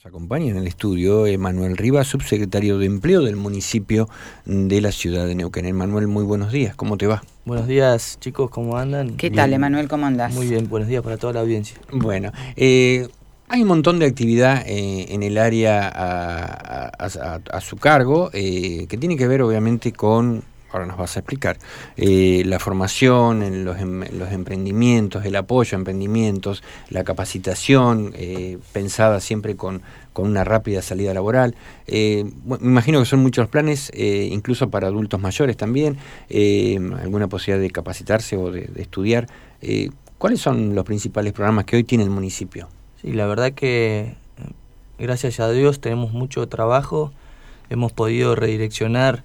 Acompaña en el estudio Manuel Rivas, subsecretario de Empleo del municipio de la ciudad de Neuquén. Manuel, muy buenos días, ¿cómo te va? Buenos días, chicos, ¿cómo andan? ¿Qué tal, Emanuel? ¿Cómo andás? Muy bien, buenos días para toda la audiencia. Bueno, hay un montón de actividad en el área a su cargo, que tiene que ver obviamente con, ahora nos vas a explicar, la formación en los emprendimientos, el apoyo a emprendimientos, la capacitación, pensada siempre con una rápida salida laboral. Me imagino que son muchos planes, incluso para adultos mayores también, alguna posibilidad de capacitarse o de estudiar. ¿Cuáles son los principales programas que hoy tiene el municipio? Sí, la verdad que gracias a Dios tenemos mucho trabajo, hemos podido redireccionar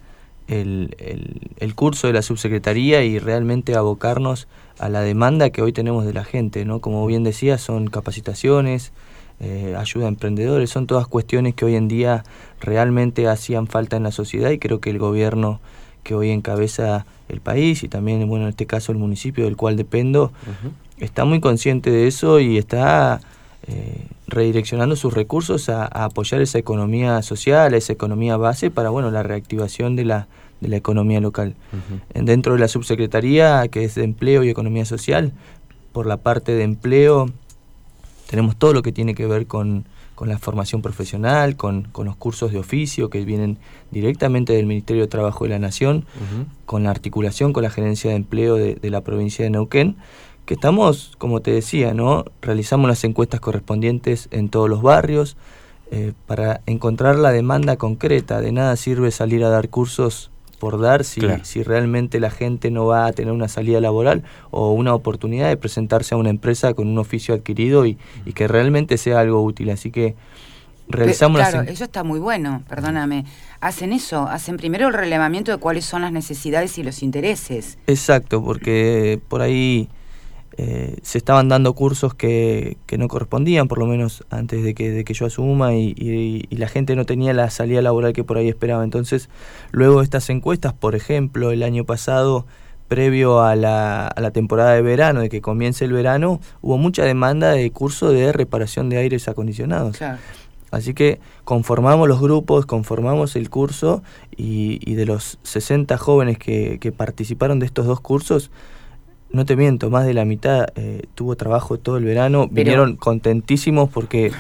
el curso de la subsecretaría y realmente abocarnos a la demanda que hoy tenemos de la gente, ¿no? Como bien decía, son capacitaciones, ayuda a emprendedores, son todas cuestiones que hoy en día realmente hacían falta en la sociedad, y creo que el gobierno que hoy encabeza el país y también, bueno, en este caso el municipio del cual dependo, está muy consciente de eso y está redireccionando sus recursos a apoyar esa economía social, esa economía base para, bueno, la reactivación de la economía local. Dentro de la subsecretaría, que es de Empleo y Economía Social, por la parte de empleo tenemos todo lo que tiene que ver con la formación profesional, con los cursos de oficio que vienen directamente del Ministerio de Trabajo de la Nación, con la articulación con la Gerencia de Empleo de la provincia de Neuquén, que estamos, como te decía, ¿no? Realizamos las encuestas correspondientes en todos los barrios para encontrar la demanda concreta. De nada sirve salir a dar cursos por dar si realmente la gente no va a tener una salida laboral o una oportunidad de presentarse a una empresa con un oficio adquirido y que realmente sea algo útil. Así que realizamos Claro, eso está muy bueno, perdóname. Hacen eso, hacen primero el relevamiento de cuáles son las necesidades y los intereses. Exacto, porque por ahí se estaban dando cursos que no correspondían, por lo menos antes de que yo asuma, y la gente no tenía la salida laboral que por ahí esperaba. Entonces, luego de estas encuestas, por ejemplo, el año pasado, previo a la temporada de verano, de que comience el verano, hubo mucha demanda de curso de reparación de aires acondicionados. Claro. Así que conformamos los grupos, conformamos el curso, y de los 60 jóvenes que participaron de estos dos cursos, no te miento, más de la mitad tuvo trabajo todo el verano. Vinieron contentísimos porque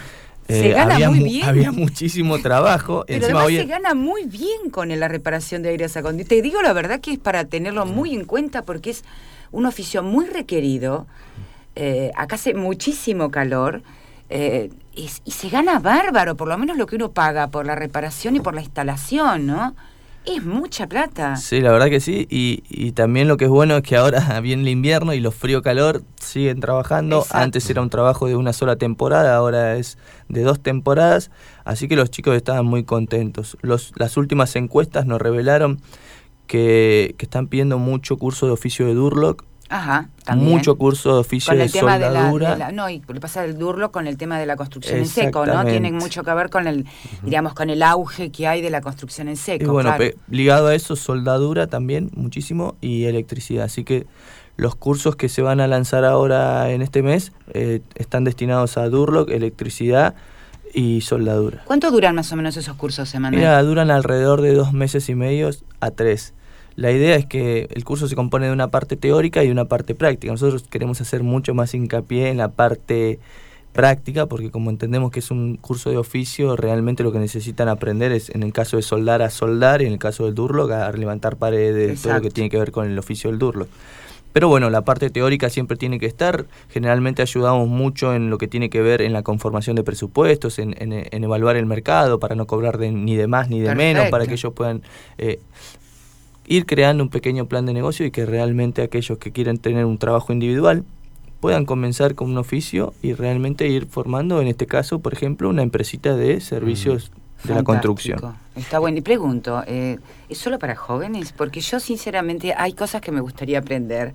había muchísimo trabajo. Pero encima además se gana muy bien con la reparación de aires acondicionados. Te digo la verdad que es para tenerlo muy en cuenta, porque es un oficio muy requerido. Acá hace muchísimo calor. Y se gana bárbaro, por lo menos lo que uno paga por la reparación y por la instalación, ¿no? Es mucha plata. Sí, la verdad que sí, y también lo que es bueno es que ahora viene el invierno y los frío-calor siguen trabajando. Exacto. Antes era un trabajo de una sola temporada, ahora es de 2 temporadas, así que los chicos estaban muy contentos. Las últimas encuestas nos revelaron que están pidiendo mucho curso de oficio de Durlock. Ajá, también. Mucho curso de oficio de soldadura. No, y le pasa el Durlock con el tema de la construcción en seco, ¿no? Tiene mucho que ver con digamos, con el auge que hay de la construcción en seco. Y bueno, claro. Ligado a eso, soldadura también, muchísimo, y electricidad. Así que los cursos que se van a lanzar ahora en este mes están destinados a Durlock, electricidad y soldadura. ¿Cuánto duran más o menos esos cursos, Emanuel? Mira, duran alrededor de 2 meses y medio a 3. La idea es que el curso se compone de una parte teórica y una parte práctica. Nosotros queremos hacer mucho más hincapié en la parte práctica, porque como entendemos que es un curso de oficio, realmente lo que necesitan aprender es, en el caso de soldar, a soldar, y en el caso del Durlock, a levantar paredes. Exacto. Todo lo que tiene que ver con el oficio del Durlock. Pero bueno, la parte teórica siempre tiene que estar. Generalmente ayudamos mucho en lo que tiene que ver en la conformación de presupuestos, en evaluar el mercado, para no cobrar ni de más ni de menos, para que ellos puedan ir creando un pequeño plan de negocio, y que realmente aquellos que quieren tener un trabajo individual puedan comenzar con un oficio y realmente ir formando, en este caso, por ejemplo, una empresita de servicios de la construcción. Está bueno. Y pregunto, ¿es solo para jóvenes? Porque yo, sinceramente, hay cosas que me gustaría aprender.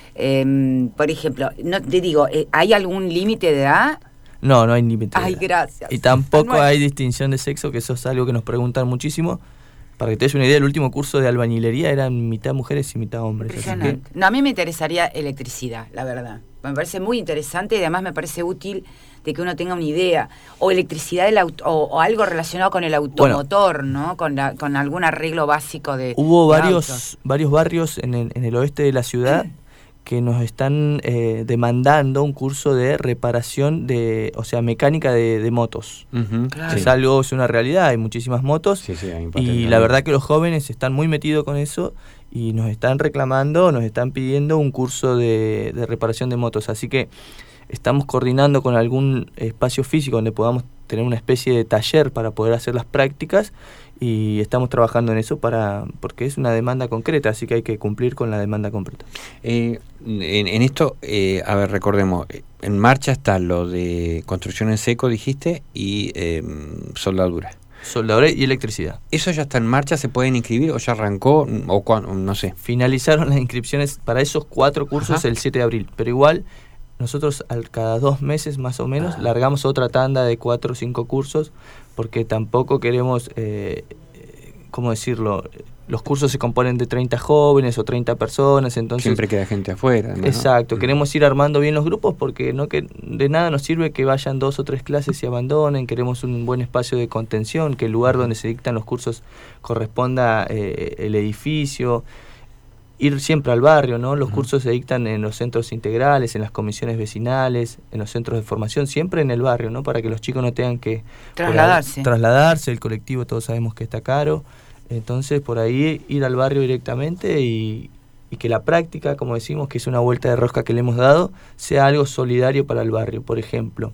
Por ejemplo, no te digo, ¿hay algún límite de edad? No hay límite de edad. Ay, gracias. Y tampoco hay distinción de sexo, que eso es algo que nos preguntan muchísimo. Para que te des una idea, el último curso de albañilería eran mitad mujeres y mitad hombres. Impresionante. No, a mí me interesaría electricidad, la verdad. Me parece muy interesante y además me parece útil de que uno tenga una idea. O electricidad del auto, o algo relacionado con el automotor, ¿no? Con algún arreglo básico de Hubo de varios barrios en el oeste de la ciudad que nos están demandando un curso de reparación mecánica de motos. Claro. Es una realidad, hay muchísimas motos y la verdad que los jóvenes están muy metidos con eso y nos están reclamando, nos están pidiendo un curso de reparación de motos, así que estamos coordinando con algún espacio físico donde podamos tener una especie de taller para poder hacer las prácticas y estamos trabajando en eso porque es una demanda concreta, así que hay que cumplir con la demanda concreta. En esto, a ver, recordemos, en marcha está lo de construcción en seco, dijiste, y soldadura. Soldadura y electricidad. ¿Eso ya está en marcha? ¿Se pueden inscribir o ya arrancó? ¿O cuándo? No sé. Finalizaron las inscripciones para esos 4 cursos el 7 de abril, pero igual nosotros cada 2 meses más o menos largamos otra tanda de 4 o 5 cursos porque tampoco queremos, ¿cómo decirlo? Los cursos se componen de 30 jóvenes o 30 personas, entonces... Siempre queda gente afuera, ¿no? Exacto, queremos ir armando bien los grupos porque de nada nos sirve que vayan 2 o 3 clases y abandonen, queremos un buen espacio de contención, que el lugar donde se dictan los cursos corresponda el edificio, ir siempre al barrio, ¿no? Los cursos se dictan en los centros integrales, en las comisiones vecinales, en los centros de formación, siempre en el barrio, ¿no? Para que los chicos no tengan que trasladarse, el colectivo todos sabemos que está caro. Entonces, por ahí ir al barrio directamente y que la práctica, como decimos, que es una vuelta de rosca que le hemos dado, sea algo solidario para el barrio. Por ejemplo,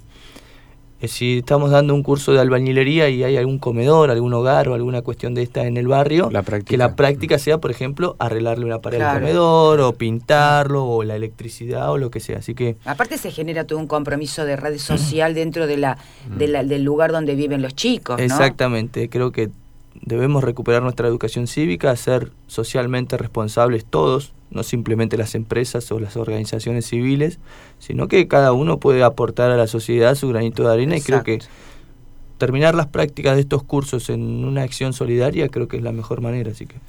si estamos dando un curso de albañilería y hay algún comedor, algún hogar o alguna cuestión de esta en el barrio, que la práctica sea, por ejemplo, arreglarle una pared al comedor o pintarlo o la electricidad o lo que sea. Así que aparte se genera todo un compromiso de red social dentro del lugar donde viven los chicos, ¿no? Exactamente, creo que debemos recuperar nuestra educación cívica, ser socialmente responsables todos, no simplemente las empresas o las organizaciones civiles, sino que cada uno puede aportar a la sociedad su granito de arena. Exacto. Y creo que terminar las prácticas de estos cursos en una acción solidaria creo que es la mejor manera. Así que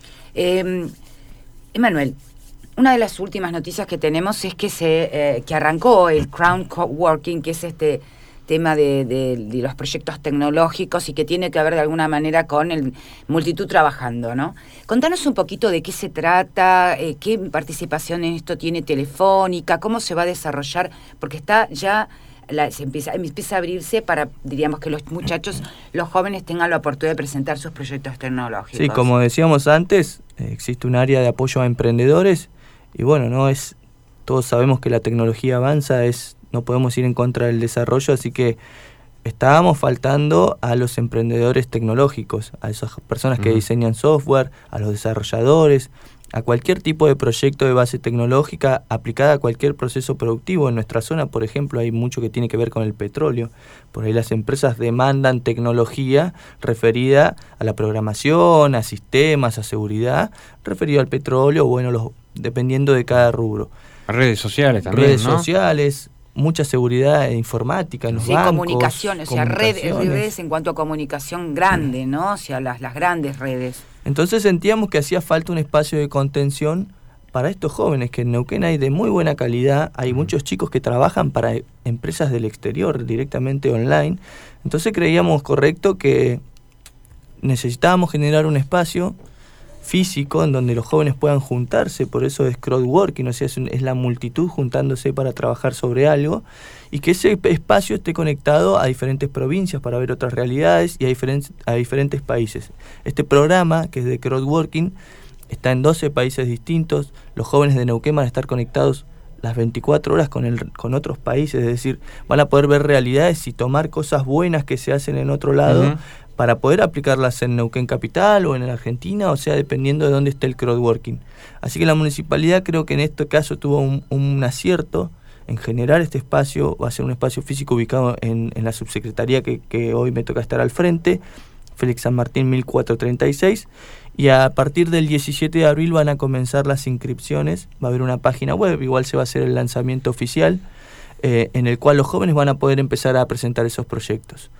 Emanuel, una de las últimas noticias que tenemos es que arrancó el Crown Coworking, que es este tema de los proyectos tecnológicos y que tiene que ver de alguna manera con el Multitud Trabajando, ¿no? Contanos un poquito de qué se trata, qué participación en esto tiene Telefónica, cómo se va a desarrollar, porque está ya empieza a abrirse para, diríamos, que los muchachos, los jóvenes tengan la oportunidad de presentar sus proyectos tecnológicos. Sí, como decíamos antes, existe un área de apoyo a emprendedores y bueno, todos sabemos que la tecnología avanza, no podemos ir en contra del desarrollo, así que estábamos faltando a los emprendedores tecnológicos, a esas personas que diseñan software, a los desarrolladores, a cualquier tipo de proyecto de base tecnológica aplicada a cualquier proceso productivo. En nuestra zona, por ejemplo, hay mucho que tiene que ver con el petróleo. Por ahí las empresas demandan tecnología referida a la programación, a sistemas, a seguridad, referido al petróleo, dependiendo de cada rubro. Redes sociales también, redes sociales, mucha seguridad informática en los bancos. Comunicaciones, o sea, redes en cuanto a comunicación grande, ¿no? O sea, las grandes redes. Entonces sentíamos que hacía falta un espacio de contención para estos jóvenes, que en Neuquén hay de muy buena calidad, hay muchos chicos que trabajan para empresas del exterior directamente online. Entonces creíamos correcto que necesitábamos generar un espacio físico en donde los jóvenes puedan juntarse, por eso es crowdworking, o sea, es la multitud juntándose para trabajar sobre algo, y que ese espacio esté conectado a diferentes provincias para ver otras realidades y a diferentes países. Este programa, que es de crowdworking, está en 12 países distintos. Los jóvenes de Neuquén van a estar conectados las 24 horas con otros países, es decir, van a poder ver realidades y tomar cosas buenas que se hacen en otro lado, para poder aplicarlas en Neuquén Capital o en Argentina, o sea, dependiendo de dónde esté el crowdworking. Así que la municipalidad creo que en este caso tuvo un acierto en generar este espacio. Va a ser un espacio físico ubicado en la subsecretaría que hoy me toca estar al frente, Félix San Martín 1436, y a partir del 17 de abril van a comenzar las inscripciones. Va a haber una página web, igual se va a hacer el lanzamiento oficial, en el cual los jóvenes van a poder empezar a presentar esos proyectos.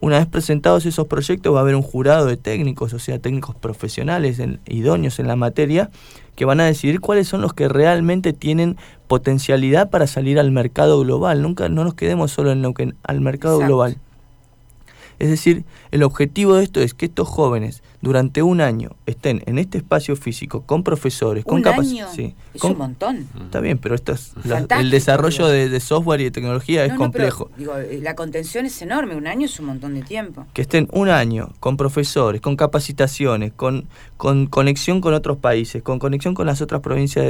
Una vez presentados esos proyectos va a haber un jurado de técnicos, o sea, técnicos profesionales idóneos en la materia, que van a decidir cuáles son los que realmente tienen potencialidad para salir al mercado global. Nunca no nos quedemos solo en Neuquén, al mercado global. Es decir, el objetivo de esto es que estos jóvenes durante un año estén en este espacio físico con profesores, con capacidad. Sí, es un montón. Está bien, pero esto es el desarrollo de software y de tecnología es complejo. Pero, la contención es enorme, un año es un montón de tiempo. Que estén un año con profesores, con capacitaciones, con conexión con otros países, con conexión con las otras provincias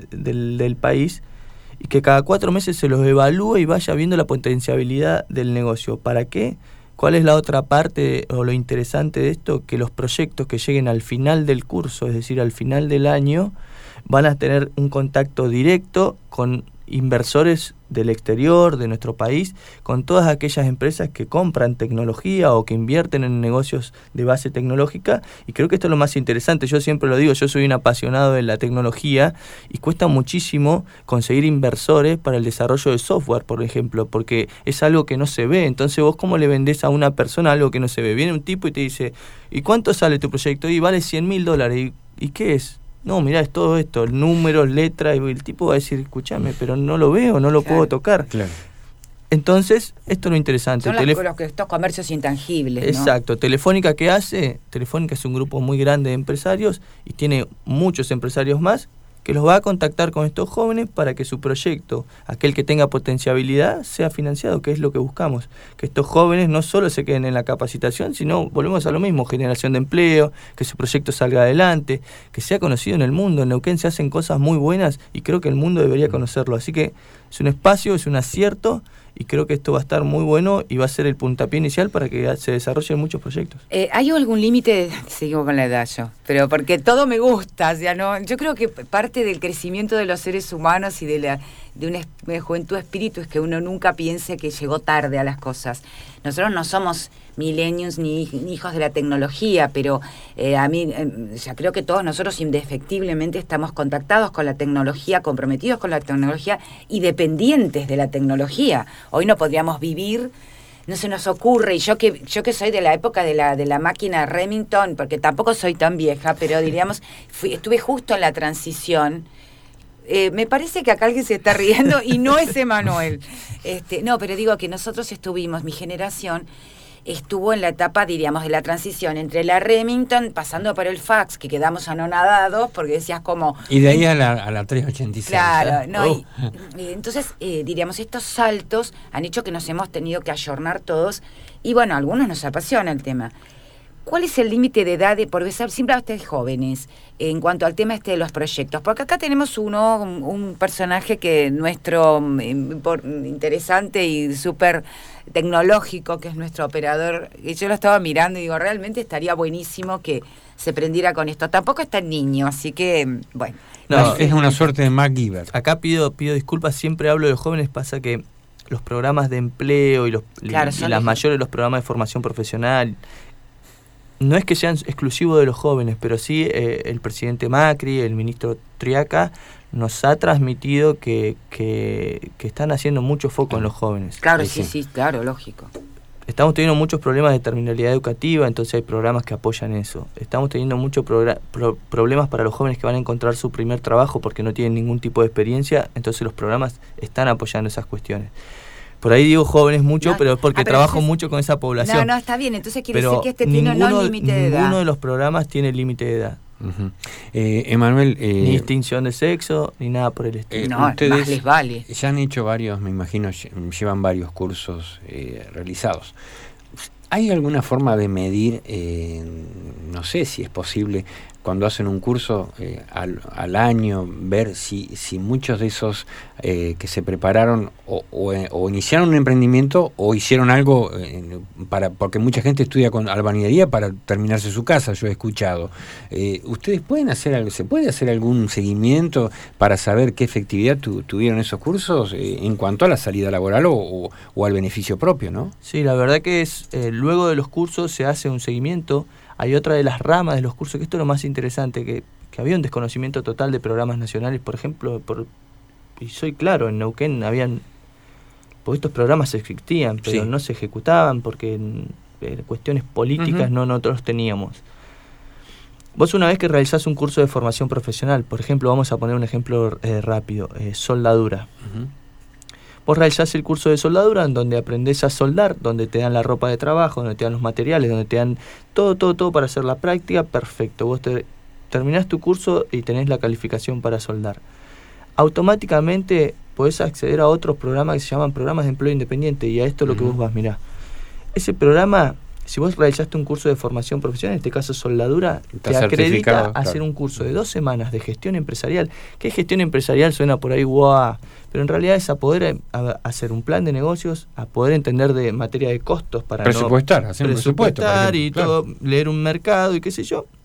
del país, y que cada 4 meses se los evalúe y vaya viendo la potencialidad del negocio. ¿Para qué? ¿Cuál es la otra parte o lo interesante de esto? Que los proyectos que lleguen al final del curso, es decir, al final del año, van a tener un contacto directo con inversores del exterior, de nuestro país, con todas aquellas empresas que compran tecnología o que invierten en negocios de base tecnológica, y creo que esto es lo más interesante. Yo siempre lo digo, yo soy un apasionado de la tecnología y cuesta muchísimo conseguir inversores para el desarrollo de software, por ejemplo, porque es algo que no se ve. Entonces vos, ¿cómo le vendés a una persona algo que no se ve? Viene un tipo y te dice, ¿y cuánto sale tu proyecto? Y vale $100.000. ¿Y qué es? No, mirá, es todo esto, números, letras, y el tipo va a decir, escúchame, pero no lo veo, no lo puedo tocar. Claro. Entonces, esto es lo interesante. Son estos comercios intangibles, ¿no? Exacto. Telefónica, ¿qué hace? Telefónica es un grupo muy grande de empresarios y tiene muchos empresarios más que los va a contactar con estos jóvenes para que su proyecto, aquel que tenga potencialidad, sea financiado, que es lo que buscamos. Que estos jóvenes no solo se queden en la capacitación, sino, volvemos a lo mismo, generación de empleo, que su proyecto salga adelante, que sea conocido en el mundo. En Neuquén se hacen cosas muy buenas y creo que el mundo debería conocerlo. Así que es un espacio, es un acierto, y creo que esto va a estar muy bueno y va a ser el puntapié inicial para que se desarrollen muchos proyectos. ¿Hay algún límite? Sigo con la edad yo, pero porque todo me gusta, o sea, no, yo creo que parte del crecimiento de los seres humanos y de una juventud de espíritu es que uno nunca piense que llegó tarde a las cosas. Nosotros no somos millennials ni hijos de la tecnología, pero a mí, ya creo que todos nosotros indefectiblemente estamos contactados con la tecnología, comprometidos con la tecnología y dependientes de la tecnología. Hoy no podríamos vivir, no se nos ocurre, y yo que soy de la época de la máquina Remington, porque tampoco soy tan vieja, pero diríamos, estuve justo en la transición. Me parece que acá alguien se está riendo y no es Emanuel. No, pero digo que nosotros estuvimos, mi generación estuvo en la etapa, diríamos, de la transición entre la Remington, pasando por el fax, que quedamos anonadados, porque decías como... Y de ahí a la 386. Claro, ¿no? Entonces, diríamos, estos saltos han hecho que nos hemos tenido que ayornar todos, y bueno, a algunos nos apasiona el tema. ¿Cuál es el límite de edad, porque siempre ustedes jóvenes, en cuanto al tema de los proyectos? Porque acá tenemos un personaje que nuestro interesante y súper tecnológico, que es nuestro operador, y yo lo estaba mirando y digo, realmente estaría buenísimo que se prendiera con esto. Tampoco es tan niño, así que, bueno. No, es una suerte de MacGyver. Acá pido disculpas, siempre hablo de jóvenes, pasa que los programas de empleo y las mayores, los programas de formación profesional, no es que sean exclusivos de los jóvenes, pero sí el presidente Macri, el ministro Triaca, nos ha transmitido que están haciendo mucho foco en los jóvenes. Claro, sí, claro, lógico. Estamos teniendo muchos problemas de terminalidad educativa, entonces hay programas que apoyan eso. Estamos teniendo muchos problemas para los jóvenes que van a encontrar su primer trabajo porque no tienen ningún tipo de experiencia, entonces los programas están apoyando esas cuestiones. Por ahí digo jóvenes mucho, pero es porque trabajo mucho con esa población. No, está bien, entonces quiere decir que este tiene no límite de edad. Ninguno de los programas tiene límite de edad. Uh-huh. Emanuel... ni distinción de sexo, ni nada por el estilo. No, ustedes más les vale. Ya han hecho varios, me imagino, llevan varios cursos realizados. ¿Hay alguna forma de medir, no sé si es posible, cuando hacen un curso al año, ver si muchos de esos que se prepararon o iniciaron un emprendimiento o hicieron algo porque mucha gente estudia con albañilería para terminarse su casa, yo he escuchado. ¿Ustedes pueden hacer algo, se puede hacer algún seguimiento para saber qué efectividad tuvieron esos cursos en cuanto a la salida laboral o al beneficio propio, ¿no? Sí, la verdad que es luego de los cursos se hace un seguimiento. Hay otra de las ramas de los cursos, que esto es lo más interesante, que había un desconocimiento total de programas nacionales, por ejemplo, y soy claro, en Neuquén porque estos programas existían, pero no se ejecutaban porque cuestiones políticas nosotros teníamos. Vos una vez que realizás un curso de formación profesional, por ejemplo, vamos a poner un ejemplo rápido, soldadura. Vos realizás el curso de soldadura en donde aprendés a soldar, donde te dan la ropa de trabajo, donde te dan los materiales, donde te dan todo para hacer la práctica, perfecto. Vos terminás tu curso y tenés la calificación para soldar. Automáticamente podés acceder a otros programas que se llaman programas de empleo independiente, y a esto es lo que vos vas, mirá. Ese programa, si vos realizaste un curso de formación profesional, en este caso soldadura, te acredita a hacer un curso de 2 semanas de gestión empresarial. ¿Qué gestión empresarial? Suena por ahí guau, pero en realidad es a poder hacer un plan de negocios, a poder entender de materia de costos para presupuestar, hacer un presupuesto y todo, leer un mercado y qué sé yo.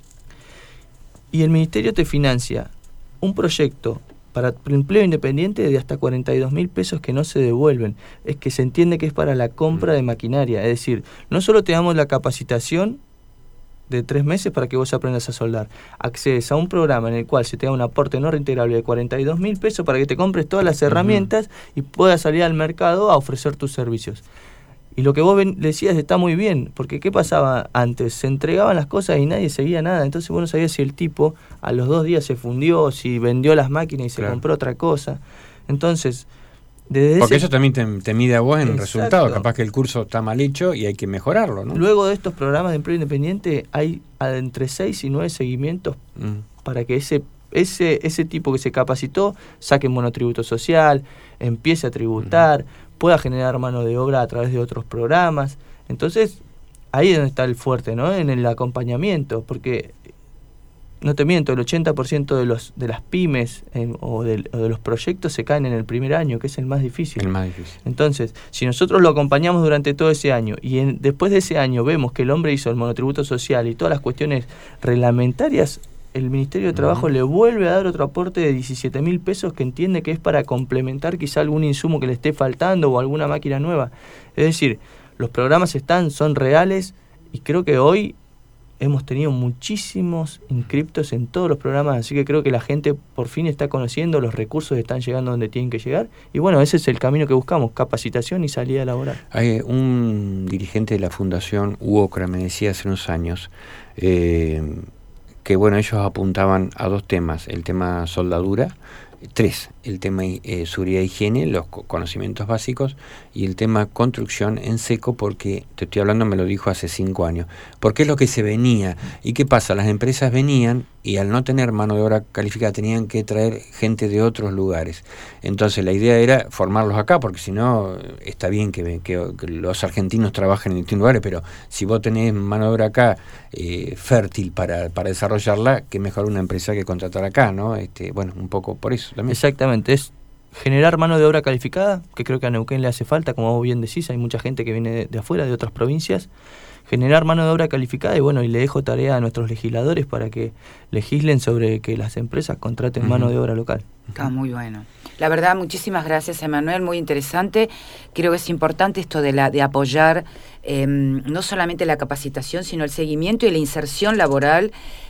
Y el ministerio te financia un proyecto para empleo independiente de hasta 42.000 pesos que no se devuelven. Es que se entiende que es para la compra de maquinaria. Es decir, no solo te damos la capacitación de 3 meses para que vos aprendas a soldar. Accedes a un programa en el cual se te da un aporte no reintegrable de 42.000 pesos para que te compres todas las herramientas y puedas salir al mercado a ofrecer tus servicios. Y lo que vos decías está muy bien, porque ¿qué pasaba antes? Se entregaban las cosas y nadie seguía nada. Entonces vos no sabías si el tipo a los 2 días se fundió, si vendió las máquinas y se compró otra cosa. Entonces, porque eso también te mide a vos en el resultado. Capaz que el curso está mal hecho y hay que mejorarlo, ¿no? Luego de estos programas de empleo independiente hay entre 6 y 9 seguimientos para que ese tipo que se capacitó saque monotributo social, empiece a tributar, pueda generar mano de obra a través de otros programas. Entonces, ahí es donde está el fuerte, ¿no? En el acompañamiento, porque no te miento, el 80% de las pymes o de los proyectos se caen en el primer año, que es el más difícil. El más difícil. Entonces, si nosotros lo acompañamos durante todo ese año y después de ese año vemos que el hombre hizo el monotributo social y todas las cuestiones reglamentarias, el Ministerio de Trabajo le vuelve a dar otro aporte de 17.000 pesos que entiende que es para complementar quizá algún insumo que le esté faltando o alguna máquina nueva. Es decir, los programas son reales, y creo que hoy hemos tenido muchísimos inscriptos en todos los programas, así que creo que la gente por fin está conociendo, los recursos están llegando donde tienen que llegar, y bueno, ese es el camino que buscamos, capacitación y salida laboral. Hay un dirigente de la Fundación UOCRA me decía hace unos años que bueno, ellos apuntaban a 2 temas, el tema soldadura, 3, el tema seguridad e higiene, los conocimientos básicos, y el tema construcción en seco, porque te estoy hablando, me lo dijo hace 5 años, porque es lo que se venía. ¿Y qué pasa? Las empresas venían y al no tener mano de obra calificada tenían que traer gente de otros lugares. Entonces la idea era formarlos acá, porque si no, está bien que los argentinos trabajen en distintos lugares, pero si vos tenés mano de obra acá fértil para desarrollarla, que mejor una empresa que contratar acá, ¿no? Bueno, un poco por eso también. Exactamente, es generar mano de obra calificada, que creo que a Neuquén le hace falta, como vos bien decís, hay mucha gente que viene de afuera, de otras provincias. Generar mano de obra calificada, y bueno, y le dejo tarea a nuestros legisladores para que legislen sobre que las empresas contraten mano de obra local. Está muy bueno. La verdad, muchísimas gracias, Emanuel, muy interesante. Creo que es importante esto de apoyar no solamente la capacitación, sino el seguimiento y la inserción laboral.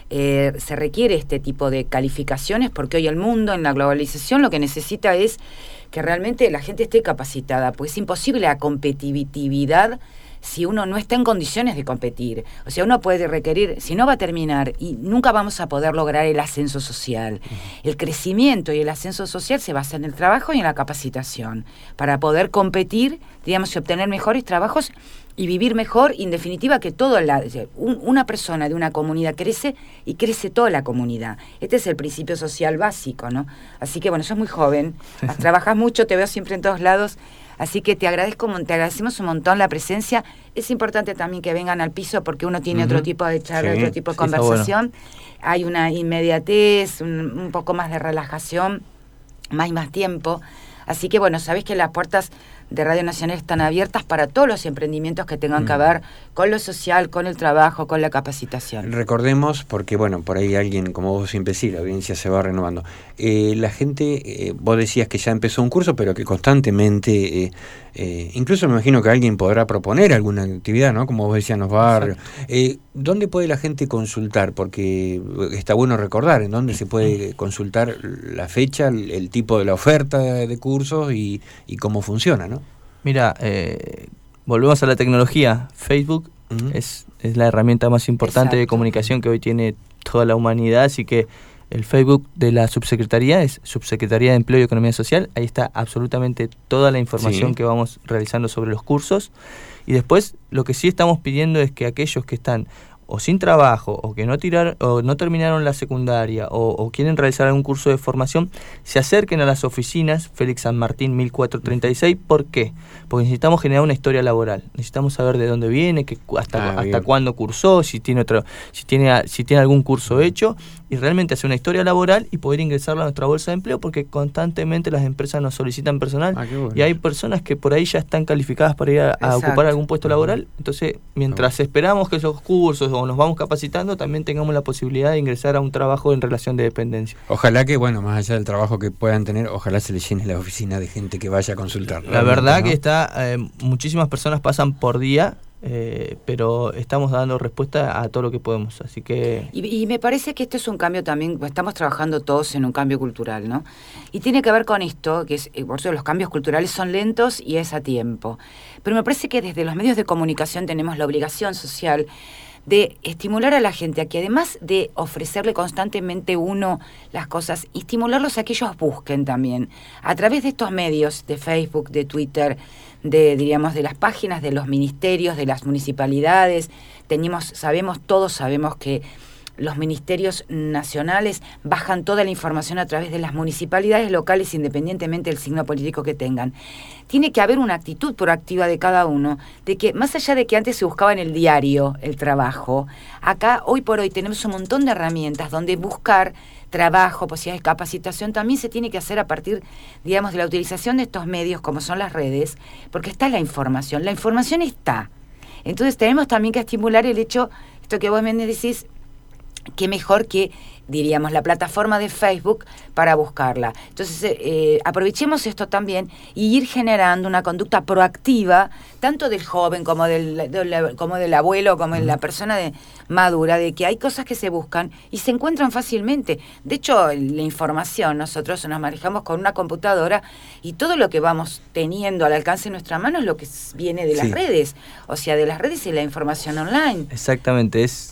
Se requiere este tipo de calificaciones porque hoy el mundo, en la globalización, lo que necesita es que realmente la gente esté capacitada, pues es imposible la competitividad si uno no está en condiciones de competir. O sea, uno puede requerir, si no va a terminar, y nunca vamos a poder lograr el ascenso social. El crecimiento y el ascenso social se basa en el trabajo y en la capacitación, para poder competir, digamos, y obtener mejores trabajos y vivir mejor, y en definitiva que una persona de una comunidad crece y crece toda la comunidad. Este es el principio social básico, ¿no? Así que bueno, sos muy joven, trabajas mucho, te veo siempre en todos lados. Así que te agradecemos un montón la presencia. Es importante también que vengan al piso porque uno tiene otro tipo de charla, otro tipo de conversación. Bueno. Hay una inmediatez, un poco más de relajación, más tiempo. Así que bueno, sabés que las puertas de Radio Nacional están abiertas para todos los emprendimientos que tengan que ver con lo social, con el trabajo, con la capacitación. Recordemos, porque bueno, por ahí alguien, como vos siempre decís, la audiencia se va renovando. La gente, vos decías que ya empezó un curso, pero que constantemente, incluso me imagino que alguien podrá proponer alguna actividad, ¿no? Como vos decías, en los barrios. ¿Dónde puede la gente consultar? Porque está bueno recordar, en dónde se puede consultar la fecha, el tipo de la oferta de cursos y cómo funciona, ¿no? Mira, volvemos a la tecnología, Facebook Es la herramienta más importante de comunicación que hoy tiene toda la humanidad, así que el Facebook de la subsecretaría es Subsecretaría de Empleo y Economía Social. Ahí está absolutamente toda la información que vamos realizando sobre los cursos. Y después lo que sí estamos pidiendo es que aquellos que están o sin trabajo, o que no terminaron la secundaria, o quieren realizar algún curso de formación, se acerquen a las oficinas Félix San Martín 1436. ¿Por qué? Porque necesitamos generar una historia laboral. Necesitamos saber de dónde viene, hasta cuándo cursó, si tiene algún curso hecho, y realmente hacer una historia laboral y poder ingresarla a nuestra bolsa de empleo, porque constantemente las empresas nos solicitan personal, y hay personas que por ahí ya están calificadas para ir a ocupar algún puesto laboral. Entonces, mientras esperamos que esos cursos o nos vamos capacitando, también tengamos la posibilidad de ingresar a un trabajo en relación de dependencia. Ojalá que, más allá del trabajo que puedan tener, ojalá se les llene la oficina de gente que vaya a consultar. La verdad, ¿no?, que muchísimas personas pasan por día, pero estamos dando respuesta a todo lo que podemos, así que... Y me parece que este es un cambio también, estamos trabajando todos en un cambio cultural, ¿no? Y tiene que ver con esto, que es, por eso los cambios culturales son lentos y es a tiempo. Pero me parece que desde los medios de comunicación tenemos la obligación social de estimular a la gente a que, además de ofrecerle constantemente las cosas, estimularlos a que ellos busquen también, a través de estos medios, de Facebook, de Twitter, de las páginas de los ministerios, de las municipalidades. Todos sabemos que los ministerios nacionales bajan toda la información a través de las municipalidades locales, independientemente del signo político que tengan. Tiene que haber una actitud proactiva de cada uno, de que más allá de que antes se buscaba en el diario el trabajo, acá hoy por hoy tenemos un montón de herramientas donde buscar trabajo, posibilidades de capacitación, también se tiene que hacer a partir, de la utilización de estos medios como son las redes, porque está la información está. Entonces tenemos también que estimular el hecho, esto que vos me decís, qué mejor que, la plataforma de Facebook para buscarla. Entonces, aprovechemos esto también y ir generando una conducta proactiva, tanto del joven como del abuelo, como de la persona madura, de que hay cosas que se buscan y se encuentran fácilmente. De hecho, la información, nosotros nos manejamos con una computadora y todo lo que vamos teniendo al alcance de nuestra mano es lo que viene de las redes, o sea, de las redes y la información online. Exactamente, es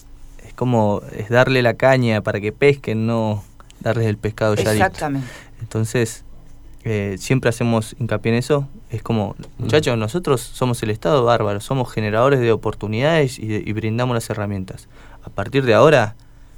darle la caña para que pesquen, no darles el pescado ya listo. Exactamente. Entonces, siempre hacemos hincapié en eso. Es como, muchachos, nosotros somos el Estado bárbaro, somos generadores de oportunidades y brindamos las herramientas. A partir de ahora,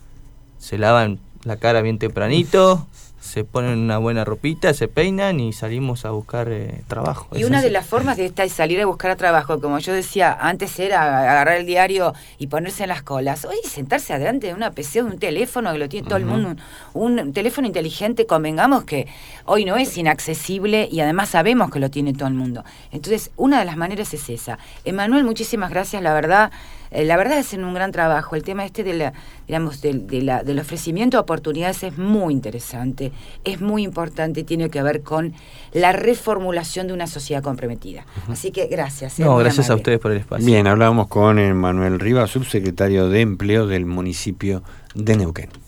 se lavan la cara bien tempranito, se ponen una buena ropita, se peinan y salimos a buscar trabajo. Y una de las formas de salir a buscar trabajo, como yo decía, antes era agarrar el diario y ponerse en las colas. Hoy sentarse adelante de una PC o de un teléfono que lo tiene todo el mundo, un teléfono inteligente, convengamos que hoy no es inaccesible y además sabemos que lo tiene todo el mundo. Entonces, una de las maneras es esa. Emanuel, muchísimas gracias, la verdad hacen un gran trabajo. El tema del ofrecimiento de oportunidades es muy interesante, es muy importante, tiene que ver con la reformulación de una sociedad comprometida. Así que gracias. Gracias a ustedes por el espacio. Bien, hablábamos con Emanuel Rivas, subsecretario de Empleo del municipio de Neuquén.